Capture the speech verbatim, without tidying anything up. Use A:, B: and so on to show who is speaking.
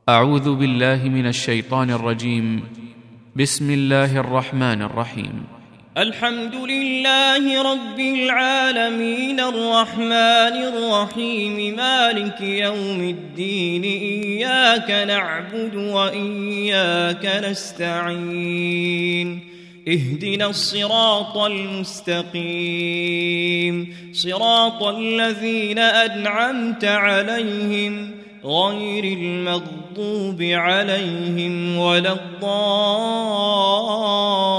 A: أعوذ بالله من الشيطان الرجيم. بسم الله الرحمن الرحيم.
B: الحمد لله رب العالمين الرحمن الرحيم مالك يوم الدين إياك نعبد وإياك نستعين اهدنا الصراط المستقيم صراط الذين أنعمت عليهم غير المغضوب عليهم ولا الضالين